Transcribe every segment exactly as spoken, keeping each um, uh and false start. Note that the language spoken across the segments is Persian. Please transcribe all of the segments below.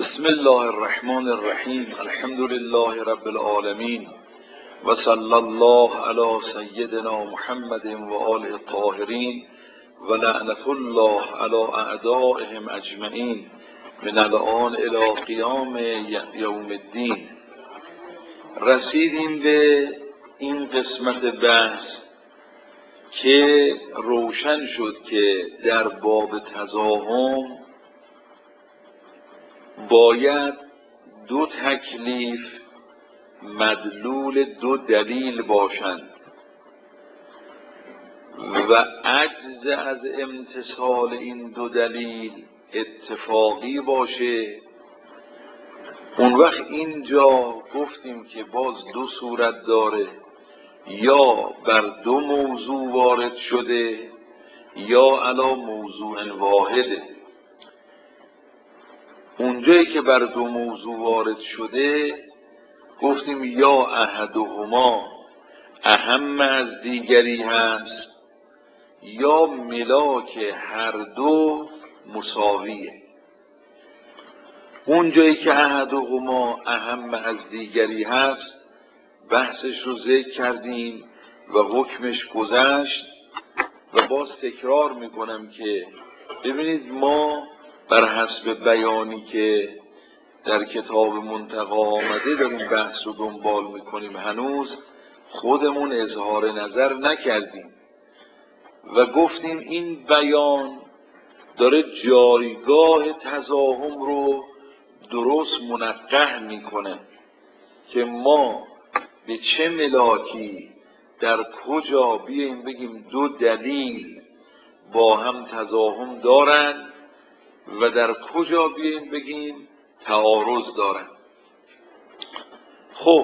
بسم الله الرحمن الرحیم. الحمد لله رب العالمین و صلی الله علی سیدنا محمد و آله الطاهرین و لعنت الله علی اعدائهم اجمعین من الآن الی قیام یوم الدین. رسیدیم به این قسمت بحث که روشن شد که در باب تزاحم باید دو تکلیف مدلول دو دلیل باشند و عجز از امتثال این دو دلیل اتفاقی باشه. اون وقت اینجا گفتیم که باز دو صورت داره، یا بر دو موضوع وارد شده یا علی موضوع واحده. اونجایی که بر دو موضوع وارد شده گفتیم یا احدهما اهم از دیگری هست یا ملاک هر دو مساویه. اونجایی که احدهما اهم از دیگری هست بحثش رو ذکر کردیم و حکمش گذشت و باز تکرار میکنم که ببینید ما بر حسب بیانی که در کتاب منتقا آمده داریم بحث رو دنبال میکنیم، هنوز خودمون اظهار نظر نکردیم و گفتیم این بیان داره جایگاه تزاحم رو درست منقح میکنه که ما به چه ملاکی در کجا بیاییم بگیم دو دلیل با هم تزاحم دارن و در کجا بیاییم بگیم تعارض دارن. خب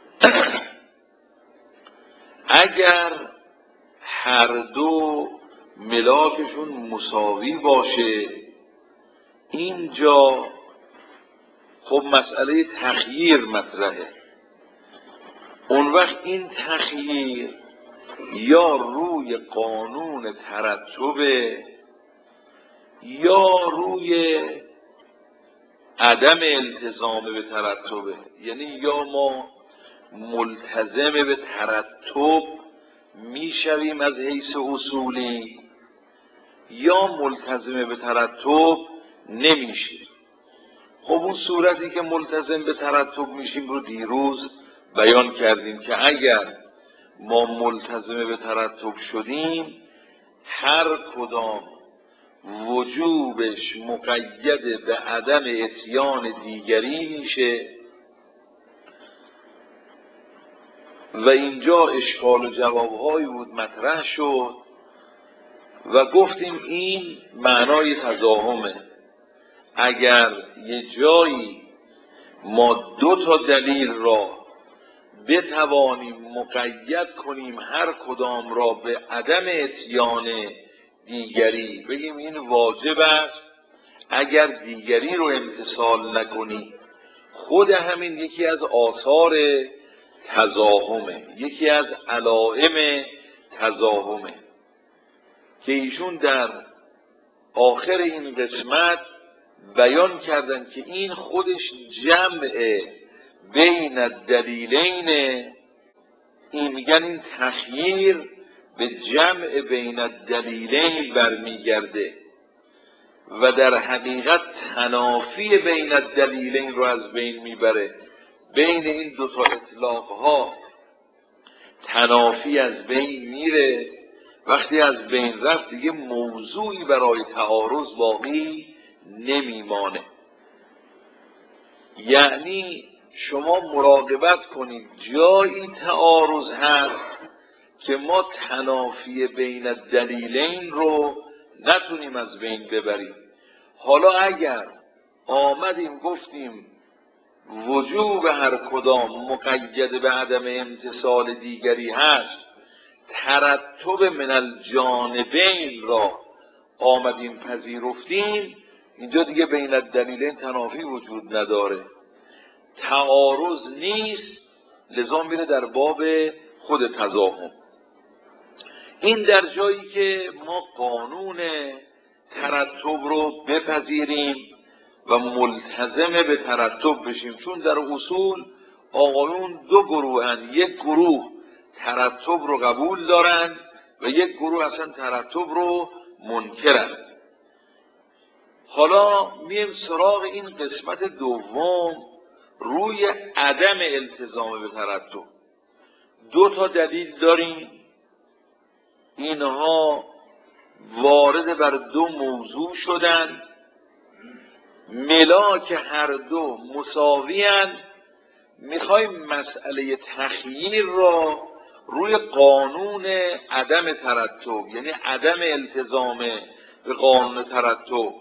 اگر هر دو ملاکشون مساوی باشه اینجا خب مسئله تخییر مطرحه. اون وقت این تخییر یا روی قانون ترتبه یا روی عدم التزام به ترتبه، یعنی یا ما ملتزم به ترتب میشویم از حیث اصولی یا ملتزم به ترتب نمیشیم. خب اون صورتی که ملتزم به ترتب میشیم رو دیروز بیان کردیم که اگر ما ملتزم به ترتب شدیم هر کدام وجوبش مقید به عدم اتیان دیگری میشه و اینجا اشکال و جوابهایی بود مطرح شد و گفتیم این معنای تزاحمه. اگر یه جایی ما دو تا دلیل را بتوانیم مقید کنیم هر کدام را به عدم اتیان دیگری، بگیم این واجب است، اگر دیگری رو امتثال نکنی، خود همین یکی از آثار تزاحمه، یکی از علائم تزاحمه که ایشون در آخر این قسمت بیان کردن که این خودش جمع بین الدلیلین، این میگن این تخییر به جمع بین الدلیلین برمیگرده و در حقیقت تنافی بین الدلیلین رو از بین میبره. بین این دو تا اطلاق ها تنافی از بین میره. وقتی از بین رفت دیگه موضوعی برای تعارض باقی نمیمانه. یعنی شما مراقبت کنید جایی تعارض هست که ما تنافی بین الدلیلین رو نتونیم از بین ببریم. حالا اگر آمدیم گفتیم وجوب هر کدام مقید به عدم امتثال دیگری هست، ترتب من الجانبین را آمدیم پذیرفتیم، اینجا دیگه بین الدلیلین تنافی وجود نداره، تعارض نیست، لذا میره در باب خود تزاحم. این در جایی که ما قانون ترتب رو بپذیریم و ملتزم به ترتب بشیم. چون در اصول آقایون دو گروهن، یک گروه ترتب رو قبول دارن و یک گروه اصلا ترتب رو منکرن. حالا میم سراغ این قسمت دوم، روی عدم التزام به ترتب. دو تا دلیل داریم، اینها وارد بر دو موضوع شدن، ملاک هر دو مساویان. میخوایم مسئله تخییر را روی قانون عدم ترتب، یعنی عدم التزام به قانون ترتب.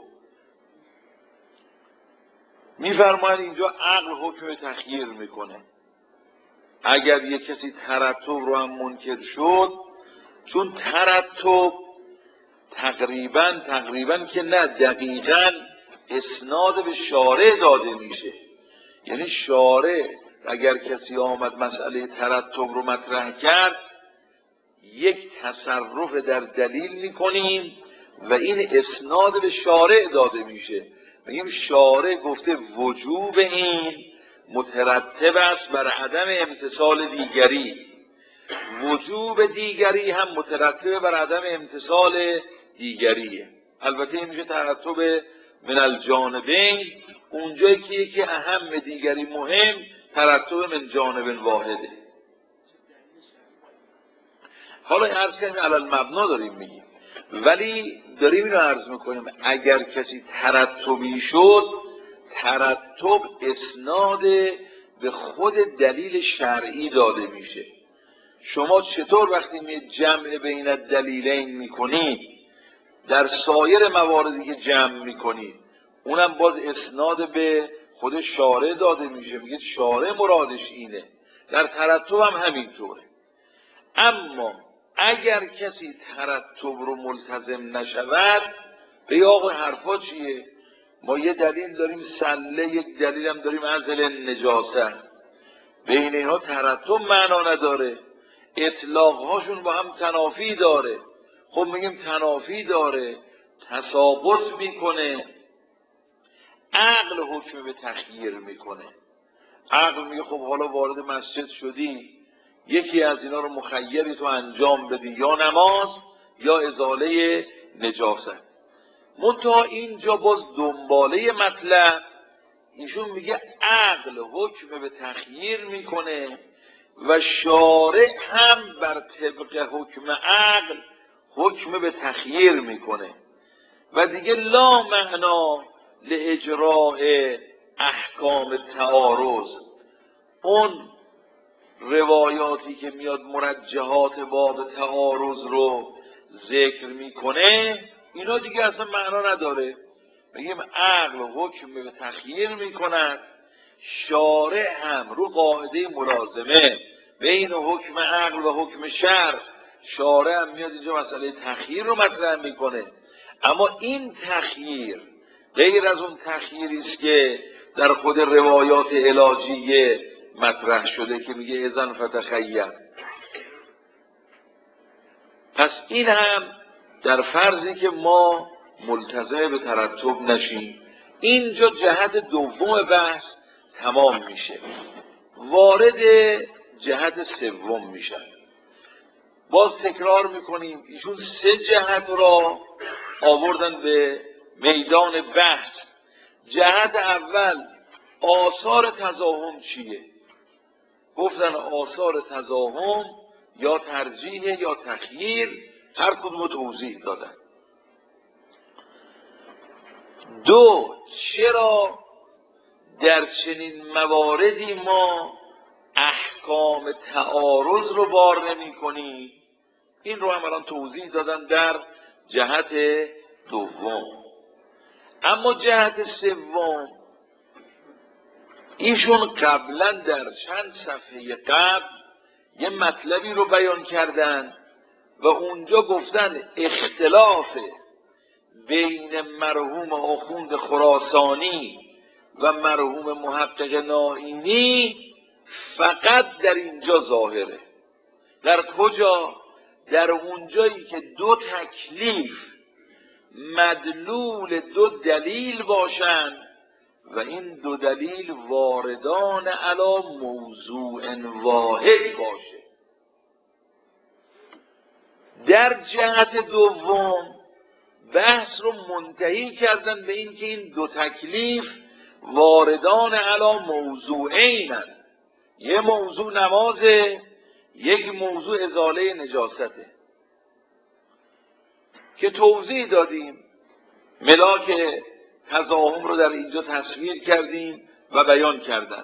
میفرماید اینجا عقل حکم تخییر میکنه. اگر یک کسی ترتب رو هم منکر شد، چون ترتب تقریبا تقریبا که نه دقیقا اسناد به شارع داده میشه. یعنی شارع اگر کسی آمد مسئله ترتب رو مطرح کرد، یک تصرف در دلیل میکنیم و این اسناد به شارع داده میشه. میگیم شارع گفته وجوب این مترتب است بر عدم امتثال دیگری، وجوب دیگری هم مترتب بر عدم امتثال دیگریه. البته این میشه ترتب من الجانبین، اونجایی که یکی اهم دیگری مهم، ترتب من جانب واحده. حالا عرض کنیم علل مبنا داریم میگیم، ولی داریم اینو عرض میکنیم اگر کسی ترتبی شد، ترتب اسناد به خود دلیل شرعی داده میشه. شما چطور وقتی می جمع بین الدلیلین میکنید، در سایر مواردی که جمع میکنید اونم باز اسناد به خود شارع داده میشه، میگه شارع مرادش اینه. در ترتب هم همینطوره. اما اگر کسی ترتب رو ملتزم نشود، به آقا حرفا چیه؟ ما یه دلیل داریم سله، یک دلیل هم داریم عزل نجاسه. بین اینها ترتب معنا نداره، اطلاق هاشون با هم تنافی داره. خب میگیم تنافی داره، تساقط میکنه، عقل حکم به تخییر میکنه. عقل میگه خب حالا وارد مسجد شدی، یکی از اینا رو مخیری تو انجام بدی، یا نماز یا ازاله نجاست. منتها اینجا باز دنباله مطلب، ایشون میگه عقل حکم به تخییر میکنه و شارع هم بر طبق حکم عقل حکم به تخییر میکنه و دیگه لا معنا لاجراء احکام تعارض. اون روایاتی که میاد مرجحات باب تعارض رو ذکر میکنه، اینا دیگه اصلا معنا نداره. میگیم عقل حکم به تخییر میکند، شارع هم رو قاعده ملازمه بین حکم عقل و حکم شرع، شارع هم میاد اینجا مسئله تخییر رو مطرح میکنه. اما این تخییر غیر از اون تخییری است که در خود روایات علاجیه مطرح شده که میگه اذن فتخیر. پس این هم در فرضی که ما ملتزم به ترتب نشیم، اینجا جهت دوم بحث تمام میشه. وارد جهت سوم میشن. باز تکرار میکنیم، ایشون سه جهت را آوردن به میدان بحث. جهت اول آثار تضاهم چیه؟ گفتن آثار تضاهم یا ترجیح یا تخییر، هر کدوم توضیح دادن. دو، چرا در چنین مواردی ما احکام تعارض رو بار نمی کنیم؟ این رو هم الان توضیح دادن در جهت دوم. اما جهت سوم، ایشون قبلا در چند صفحه قبل یه مطلبی رو بیان کردن و اونجا گفتن اختلاف بین مرحوم آخوند خراسانی و مرحوم محقق نائینی فقط در اینجا ظاهره. در کجا؟ در اونجایی که دو تکلیف مدلول دو دلیل باشن و این دو دلیل واردان علی موضوع واحد باشه. در جهت دوم بحث رو منتهی کردن به این که این دو تکلیف واردان علی موضوعینن، یه موضوع نمازه، یک موضوع ازاله نجاسته که توضیح دادیم. ملاک تزاحم رو در اینجا تصویر کردیم و بیان کردن.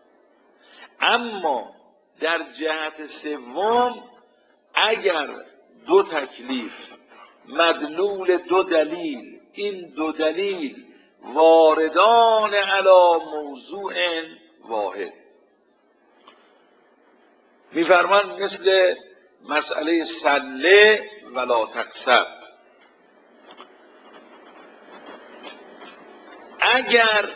اما در جهت سوم اگر دو تکلیف مدلول دو دلیل، این دو دلیل واردان علی موضوع واحد، میفرمان مثل مسئله سله ولا تقصر. اگر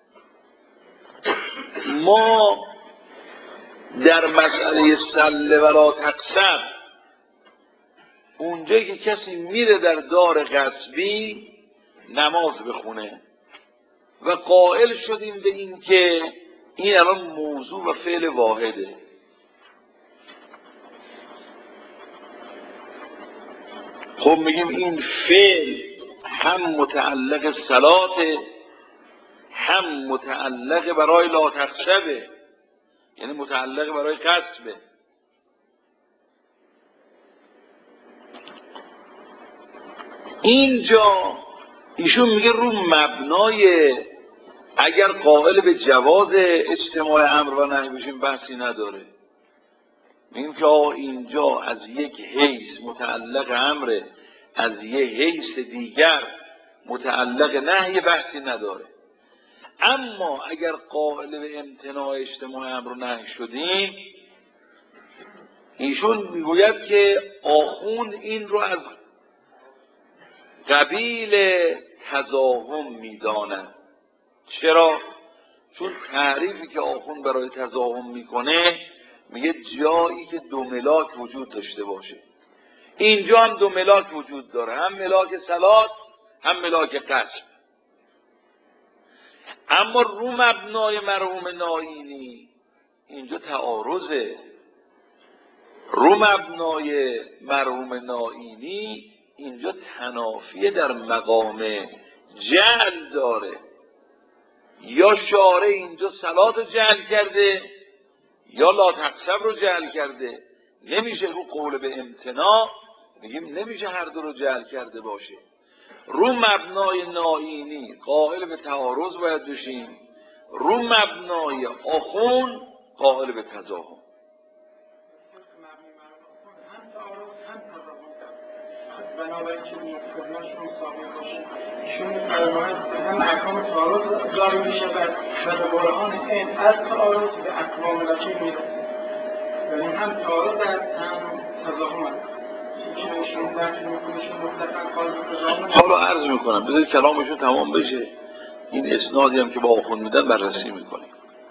ما در مسئله سله ولا تقصر اونجایی که کسی میره در دار غصبی نماز بخونه و قائل شدیم به این که این الان موضوع و فعل واحده، خب میگیم این فعل هم متعلق صلاته هم متعلق برای لا تخشبه، یعنی متعلق برای غصبه. اینجا ایشون میگه رو مبنای اگر قائل به جواز اجتماع امر و نهی بشیم بحثی نداره. میگیم که اینجا از یک حیث متعلق امر، از یک حیث دیگر متعلق نهی بحثی نداره. اما اگر قائل به امتناع اجتماع امر و نهی شدیم، ایشون میگوید که آخوند این رو از قبیل تزاحم میداند. چرا؟ چون تعریفی که آخوند برای تزاحم میکنه میگه جایی که دو ملاک وجود داشته باشه. اینجا هم دو ملاک وجود داره، هم ملاک صلات هم ملاک قصد. اما رو مبنای مرحوم نائینی اینجا تعارضه. رو مبنای مرحوم نائینی اینجا تنافی در مقام جعل داره. یا شارع اینجا صلات رو جعل کرده یا لا تقصب رو جعل کرده. نمیشه رو قول به امتناع، میگیم نمیشه هر دو رو جعل کرده باشه. رو مبنای نائینی قائل به تعارض باید بشیم، رو مبنای آخوند قائل به تزاحم. بنابراین که مفهومشون ثابت باشه، ایشون فرمایند هم احکام تعارض جاری میشه و به برهان این از تعارض به اقوام وجه میرسه. یعنی هم تعارض است هم تزاحم است. که ایشون نفی میکنیشون مطلقا قائل به تزاحم. حالا عرض میکنم بذارید کلامشون تمام بشه، این اسنادی هم که با آخوند میدن بررسی میکنیم.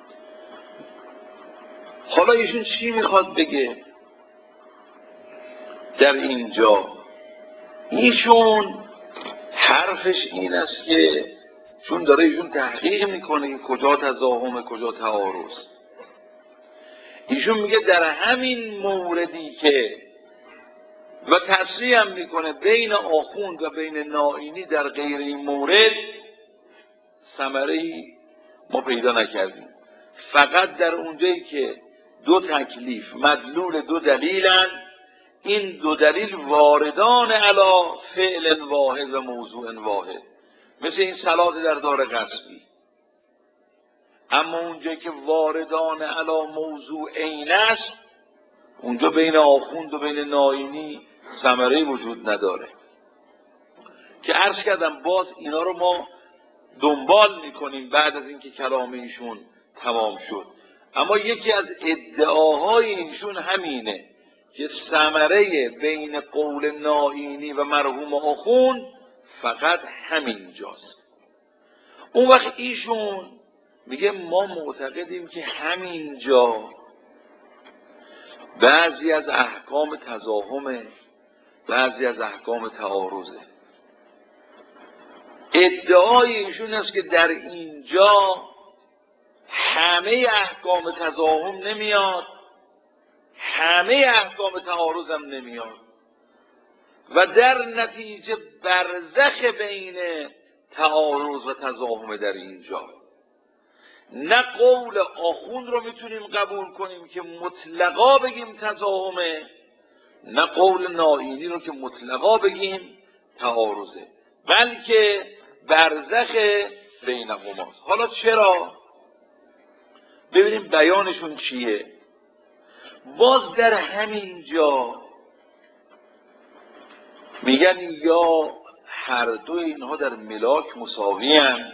حالا ایشون چی میخواد بگه در اینجا؟ ایشون حرفش این است که چون داره ایشون تحقیق میکنه که کجا تزاحمه کجا تعارض، ایشون میگه در همین موردی که و تصریح هم میکنه بین آخوند و بین نائینی در غیر این مورد ثمره‌ای ما پیدا نکردیم. فقط در اونجایی که دو تکلیف مدلول دو دلیلن، این دو دلیل واردان علی فعل واحد و موضوع واحد، مثل این صلات در دار غصبی. اما اونجایی که واردان علی موضوع عین است، اونجا بین آخوند و بین نائینی ثمره وجود نداره. که عرض کردم باز اینا رو ما دنبال میکنیم بعد از اینکه کلام ایشون تمام شد. اما یکی از ادعاهای ایشون همینه که ثمره بین قول نائینی و مرحوم آخوند فقط همین جاست. اون وقت ایشون میگه ما معتقدیم که همین جا بعضی از احکام تزاحمه، بعضی از احکام تعارضه. ادعای ایشون است که در اینجا همه احکام تضاهم نمیاد، همه احکام تعارض هم نمیاد و در نتیجه برزخ بین تعارض و تضاهم در اینجا. نه قول آخوند رو میتونیم قبول کنیم که مطلقا بگیم تضاهمه، نه قول نائینی رو که مطلقا بگیم تعارضه، بلکه برزخ بینهماست. حالا چرا؟ ببینیم بیانشون چیه. باز در همین جا میگن یا هر دو اینها در ملاک مساوی هستند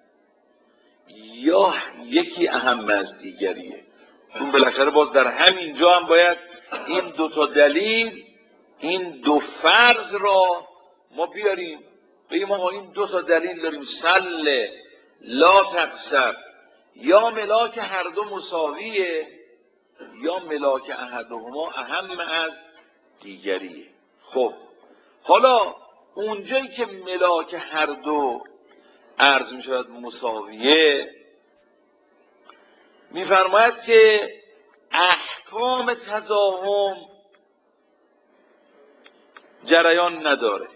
یا یکی اهم از دیگریه. چون بالاخره باز در همین جا هم باید این دو تا دلیل، این دو فرض را ما بیاریم، بگیم آقا این دو تا دلیل داریم، سل لا تقصر، یا ملاک هر دو مساویه یا ملاک احدهما اهم از دیگریه. خب حالا اونجایی که ملاک هر دو عرض می شود مساویه، میفرماید که احکام تضاهم جریان نداره.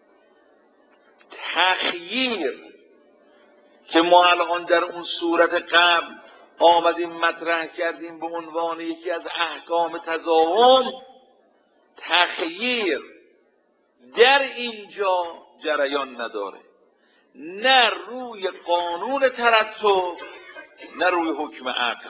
تخییر که ما الان در اون صورت قبل آمدیم مطرح کردیم به عنوان یکی از احکام تضاهم، تخییر در اینجا جریان نداره، نه روی قانون ترتب نه روی حکم عقل.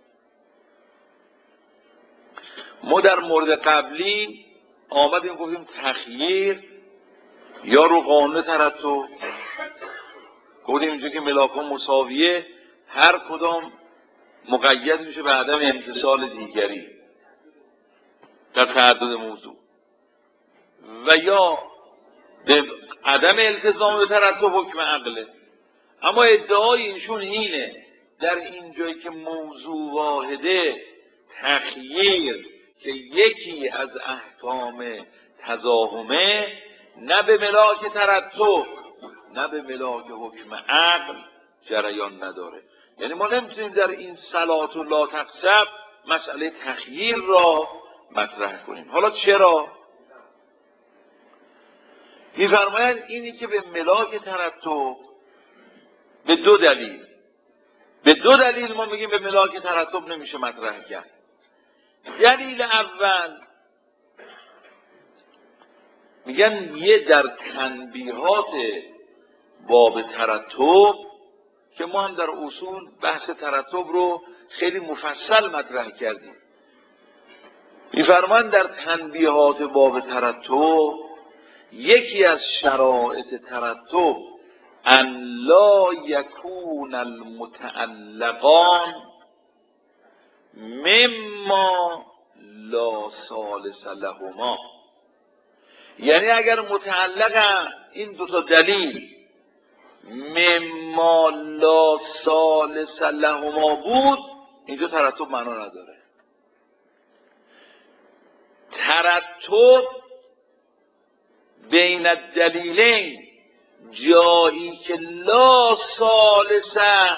ما در مورد قبلی آمدیم گفتیم تخییر یا رو قانون ترتب، گفتیم اینجا که ملاکان مساویه هر کدام مقید میشه به عدم امتصال دیگری در تعدد موضوع، و یا به عدم التزام به ترتب حکم عقله. اما ادعای ایشون اینه در اینجایی که موضوع واحده، تخییر که یکی از احکام تضاهمه، نه به ملاک ترتب نه به ملاک حکم عقل جریان نداره. یعنی ما نمیتونیم در این صلات و لا تقصب مسئله تخییر را مطرح کنیم. حالا چرا؟ میفرماید اینی که به ملاک ترتب به دو دلیل به دو دلیل ما میگیم به ملاک ترتب نمیشه مطرح کرد. دلیل اول میگن یه در تنبیهات باب ترتب که ما هم در اصول بحث ترتب رو خیلی مفصل مطرح کردیم، میفرمان در تنبیهات باب ترتب یکی از شرایط ترتب ان لا یکون المتعلقان مما لا ثالث لهما. یعنی اگر متعلق این دو تا دلیل مما لا ثالث لهما بود، اینجا ترتب معنا نداره. ترتب بین الدلیلین جایی که لا ثالث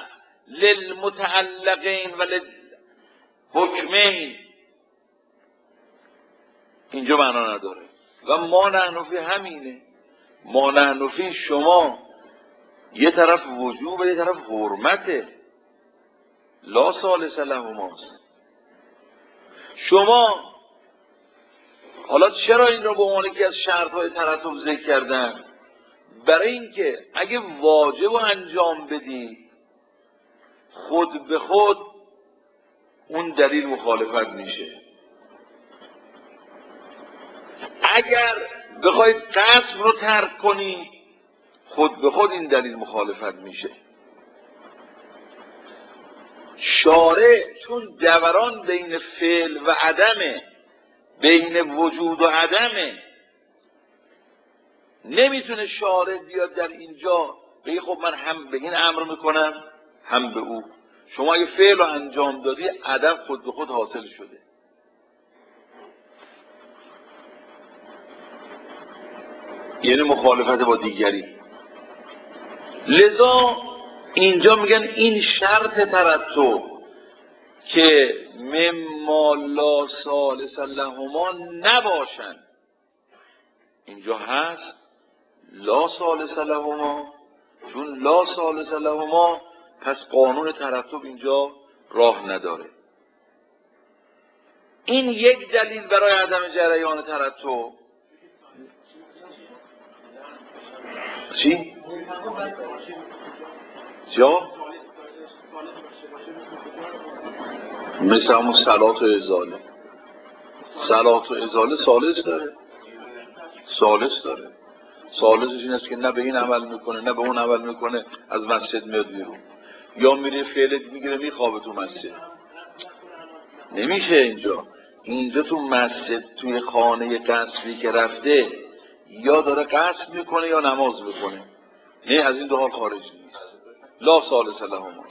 للمتعلقین و للحکمین اینجا معنا نداره. و ما نحنفی همینه، ما نحنفی شما یه طرف وجوب و یه طرف حرمته، لا ثالث لهماست. شما حالا چرا این رو به عنوان یکی از شرط‌های ترتب ذکر کردن؟ برای اینکه اگه واجب رو انجام بدی خود به خود اون دلیل مخالفت میشه. اگر بخواید قصد رو ترک کنی خود به خود این دلیل مخالفت میشه. شارع چون دوران بین فعل و عدمه، بین وجود و عدمه، نمیتونه شارع بیاد در اینجا بگه خب من هم به این امر میکنم هم به او. شما اگه فعل رو انجام دادی عدم خود به خود حاصل شده. یعنی مخالفت با دیگری. لذا اینجا میگن این شرط ترتب که مما لا ثالث لهما نباشن. اینجا هست لا ثالث لهما، چون لا ثالث لهما پس قانون ترتب اینجا راه نداره. این یک دلیل برای عدم جریان ترتب. چی؟ چیا؟ مثل همون صلات و ازاله. صلات و ازاله ثالث داره، ثالث داره. ثالثش این است که نه به این عمل میکنه نه به اون عمل میکنه، از مسجد میاد بیرون، یا میره فعل میگیره میخوابه تو مسجد. نمیشه اینجا. اینجا تو مسجد توی خانه قصری که رفته یا داره قصد میکنه یا نماز میکنه، نه از این دو حال خارج نیست. لا ثالث لهما.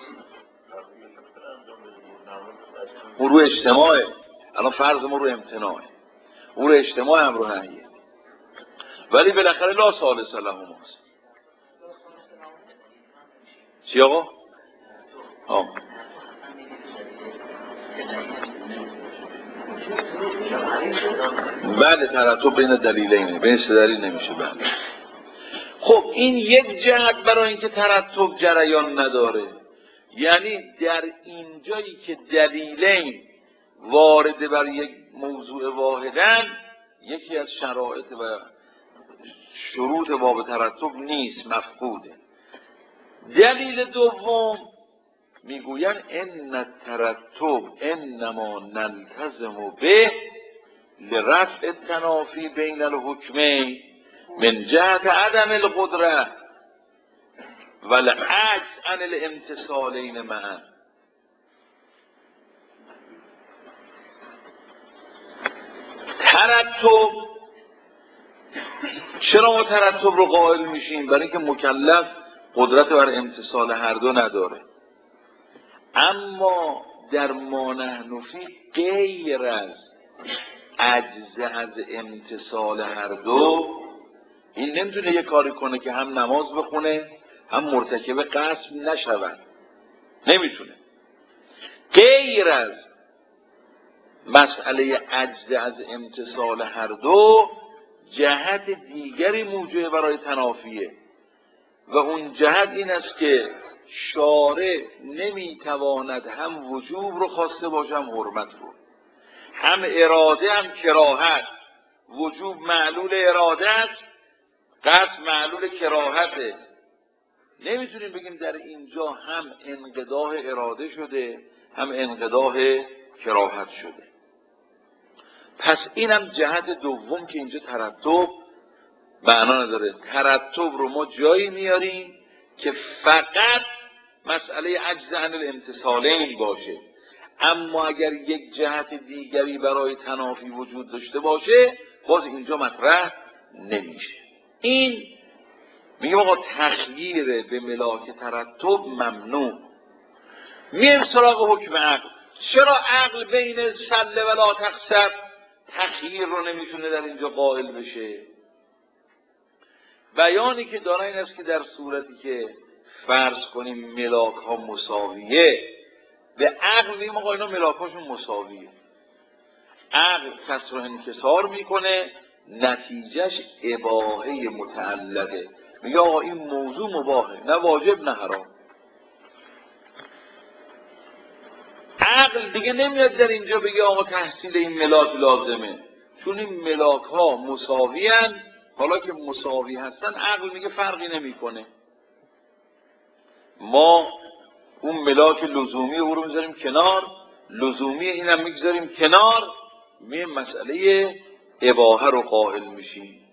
اون رو اجتماعه. الان فرض ما رو امتناعه، اون رو اجتماع هم رو نهیه، ولی بالاخره لا ثالث لهما است. چی آقا؟ آه. بله ترتب بین دلیلینه، بین سه دلیل نمیشه. بله. خب این یک جهت برای اینکه ترتب جریان نداره، یعنی در اینجایی که دلیلین وارد بر یک موضوع واحدن، یکی از شرایط و شروط باب ترتب نیست، مفقوده. دلیل دوم میگوین ان الترتب انما نلتزم به لرفع التنافی بین الحکمین من جهت عدم القدره و العجز عن الامتثالین معا. ترتب، چرا ما ترتب رو قائل میشیم؟ برای اینکه مکلف قدرت بر امتثال هر دو نداره. اما در ما نحن فی غیر از عجز از امتثال هر دو، این نمیتونه یه کاری کنه که هم نماز بخونه هم مرتکب قصد نشود، نمیتونه. غیر از مسئله عجز از امتثال هر دو، جهت دیگری موجب برای تنافیه و اون جهت این است که شارع نمیتواند هم وجوب رو خواسته باشه هم حرمت رو، هم اراده هم کراهت. وجوب معلول اراده است، قصد معلول کراهته. نمیتونیم بگیم در اینجا هم انقضاء اراده شده هم انقضاء کراهت شده. پس اینم جهت دوم که اینجا ترتب معنا نداره. ترتب رو ما جایی میاریم که فقط مسئله عجز عن الامتثالین باشه، اما اگر یک جهت دیگری برای تنافی وجود داشته باشه باز اینجا مطرح نمیشه. این میگه آقا تخییر به ملاک ترتب ممنوع. میریم سراغ حکم عقل. چرا عقل بین سله و لا تخسر تخییر رو نمیتونه در اینجا قائل بشه؟ بیانی که داره این است که در صورتی که فرض کنیم ملاک ها مساویه، به عقل میگیم آقا اینا ملاک هاشون مساویه، عقل کسر و انکسار میکنه، نتیجهش اباحه متعلقه. میگه آقا این موضوع مباحه، نه واجب نه حرام. عقل دیگه نمیاد در اینجا بگه آقا تحصیل این ملاک لازمه، چون این ملاک ها مساوی هن. حالا که مساوی هستن عقل میگه فرقی نمیکنه، ما اون ملاک لزومی او رو میذاریم کنار، لزومی اینم میگذاریم کنار، می مسئله اباحه رو قائل میشیم.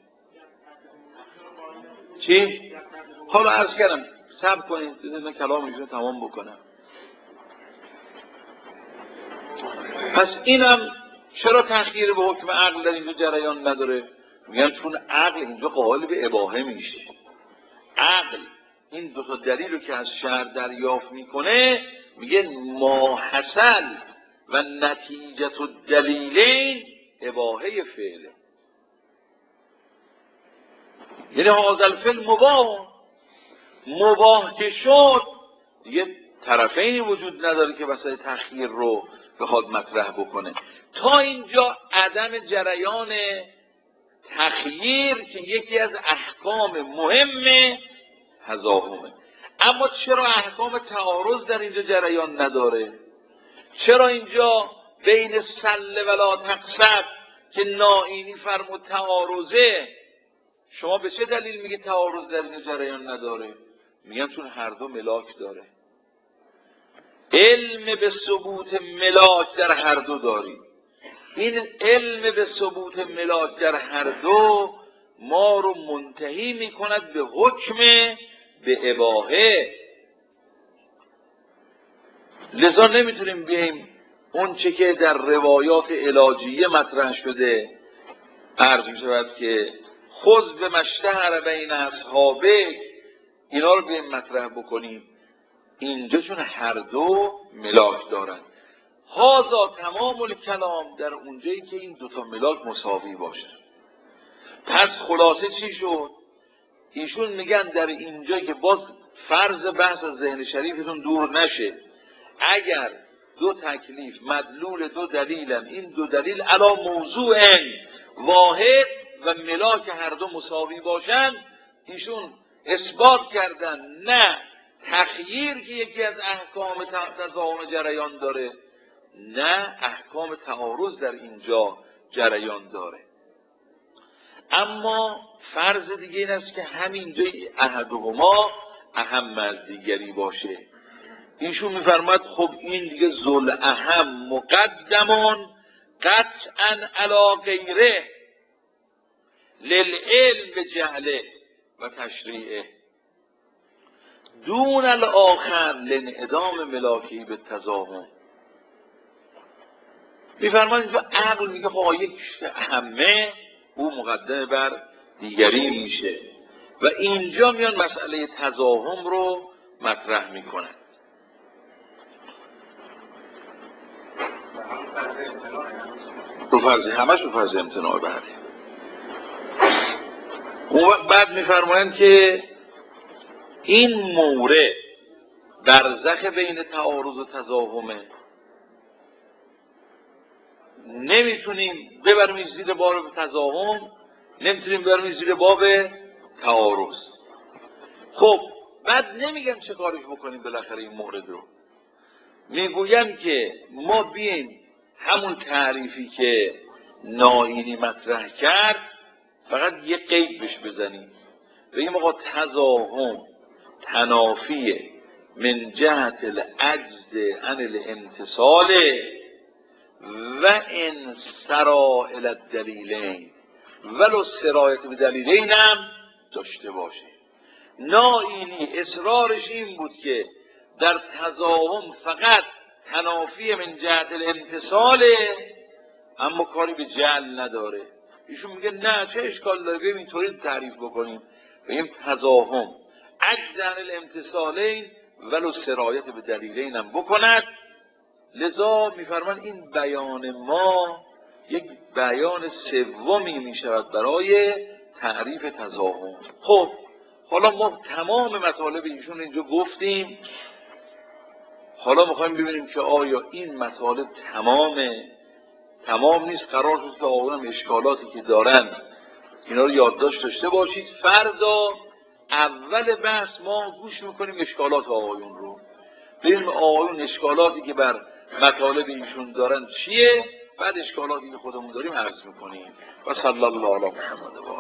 چی؟ حالا عرض کردم صبر کنید من کلامشون تمام بکنم. پس اینم چرا تخییر به حکم عقل در اینجا جریان نداره؟ میگن چون عقل اینجا قائل به اباحه میشه. عقل این دو تا دلیل رو که از شرع دریافت میکنه میگه ما حصل و نتیجه الدلیلین اباحه فعله، یعنی هذا الفعل مباح. مباح که شد دیگه طرفینی وجود نداره که وسط تخییر رو بخواد مطرح بکنه. تا اینجا عدم جریان تخییر که یکی از احکام مهم تضاهمه. اما چرا احکام تعارض در اینجا جریان نداره؟ چرا اینجا بین سل ولا تقصد که نائینی فرمود تعارضه، شما به چه دلیل میگه تعارض در اینجا جریان نداره؟ میگن چون هر دو ملاک داره. علم به ثبوت ملاک در هر دو داری. این علم به ثبوت ملاک در هر دو ما رو منتهی میکند به حکم به اباحه. لذا نمیتونیم بیاییم اون چه که در روایات علاجیه مطرح شده عرض میشود که خذ به مشتهر بین اصحابک، اینا رو بیاییم مطرح بکنیم. اینجا چون هر دو ملاک دارن، هازا تمام الکلام در اونجایی که این دوتا ملاک مساوی باشه. پس خلاصه چی شد؟ ایشون میگن در اینجا که باز فرض بحث از ذهن شریفتون دور نشه، اگر دو تکلیف مدلول دو دلیلن، این دو دلیل علا موضوع واحد و ملاک هر دو مساوی باشن، ایشون اثبات کردن نه تخییر که یکی از احکام تضاهم جریان داره، نه احکام تعارض در اینجا جریان داره. اما فرض دیگه این است که همینجا احدهما اهم از دیگری باشه. ایشون میفرماد خب این دیگه ذل اهم مقدمون قطعا علی غیره للعلم به جهله و تشریعه دون الاخر لانعدام ملاکی به تضاهم. میفرماد اینجا عقل میگه خب یک اهمه او مقدم بر دیگری میشه و اینجا میان مسئله تضاهم رو مطرح میکنن. رو فرض همش رو فرض امتناع بعد. اون وقت بعد میفرمایند که این مورد برزخ بین تعارض و تضاهمه، نمیتونیم ببریم زیر باب تضاهم، نمیتونیم ببریم زیر باب تعارض. خب بعد نمیگن چه کارش بکنیم بالاخره این مورد رو، میگوین که ما بیاییم همون تعریفی که نائینی مطرح کرد فقط یه قید بهش بزنیم، بگیم آقا تضاهم تنافی من جهت العجز عن الامتصال و ان سرا الی الدلیلین ولو سرایت به دلیلین هم داشته باشه. نائینی اصرارش این بود که در تضاهم فقط تنافی من جهت الامتصال، اما کاری به جعل نداره. ایشون میگه نه، چه اشکال داره ببین اینطوری تعریف بکنیم، بگیم تضاهم عجز عن الامتصالین ولو سرایت به دلیلین هم بکند. لذا میفرمان این بیان ما یک بیان سومی میشود برای تعریف تضاهم. خب حالا ما تمام مطالب ایشون اینجا گفتیم، حالا میخوایم ببینیم که آیا این مطالب تمامه؟ تمام نیست. قرار شد که آقایون اشکالاتی که دارن اینا رو یادداشت داشته باشید. فردا اول بحث ما گوش میکنیم اشکالات آقایون رو، ببینیم آقایون اشکالاتی که بر مطالب ایشون دارن چیه، بعد اشکالاتی که خودمون داریم عرض میکنیم. و صلی الله علی محمد و